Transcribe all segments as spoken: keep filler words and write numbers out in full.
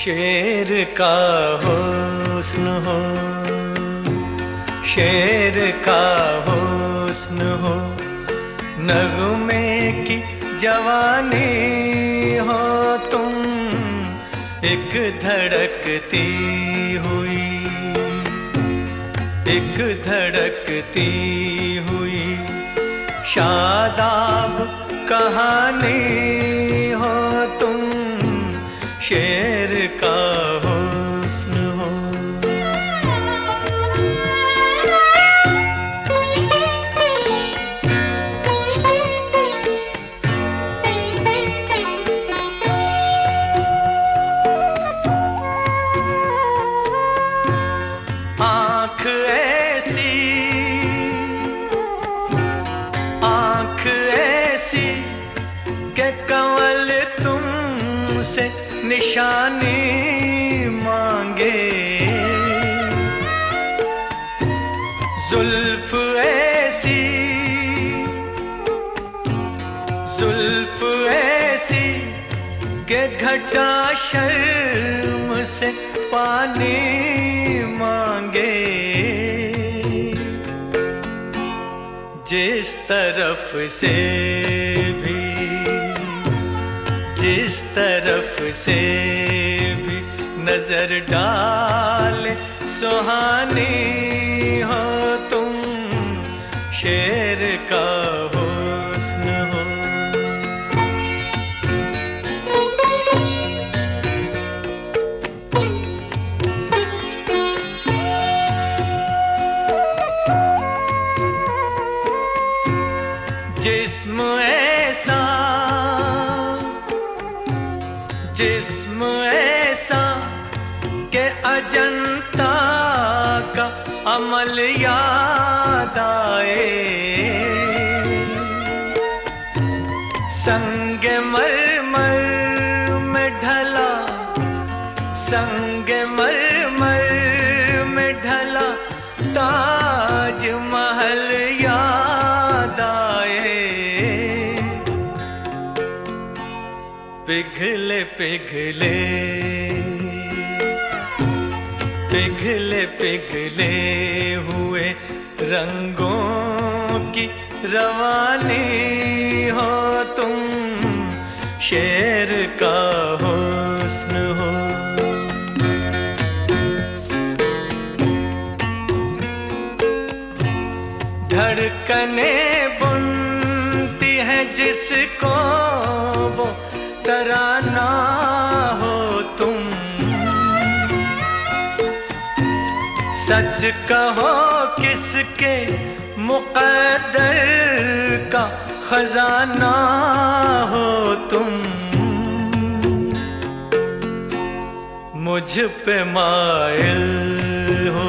शेर का हुस्न हो, शेर का हुस्न हो, नगमे की जवानी हो तुम, एक धड़कती हुई, एक धड़कती हुई शादाब कहानी हो तुम, शेर का हुस्न हो। आँख ऐसी, आँख ऐसी के कंवल तुमसे निशानी मांगे, जुल्फ ऐसी, जुल्फ ऐसी के घटा शर्म से पानी मांगे, जिस तरफ से भी, जिस तरफ से भी नजर डाले सुहानी हो तुम, शेर का हुस्न हो। जिस्म ऐसा, जिस्म ऐसा के अजंता का अमल याद आए, संग मरमर में ढला, संग मरमर में ढला ताज महल याद आए, पिघले पिघले, पिघले पिघले हुए रंगों की रवानी हो तुम, शेर का हुस्न हो। धड़कने बुनती है जिसको वो तराना हो तुम, सच कहो किसके मुक़द्दर का खजाना हो तुम, मुझ पे माइल हो,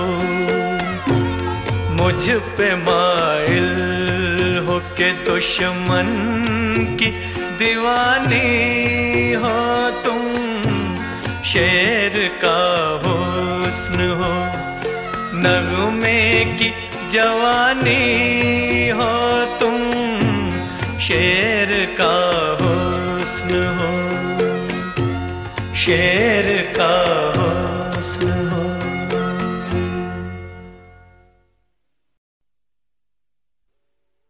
मुझ पे माइल हो के दुश्मन की दीवानी हो तुम, शेर का हुस्न हो, नगमे की जवानी हो तुम, शेर का हुस्न हो, शेर